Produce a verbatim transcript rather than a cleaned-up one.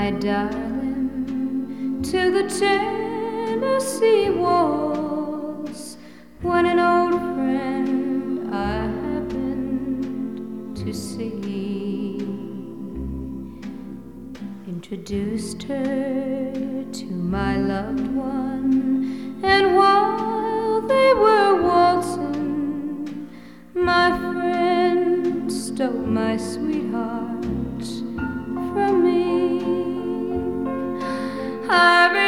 my darling, to the Tennessee waltz when an old friend I happened to see introduced her to my loved one, and while they were waltzing, my friend stole my sweetheart from me. I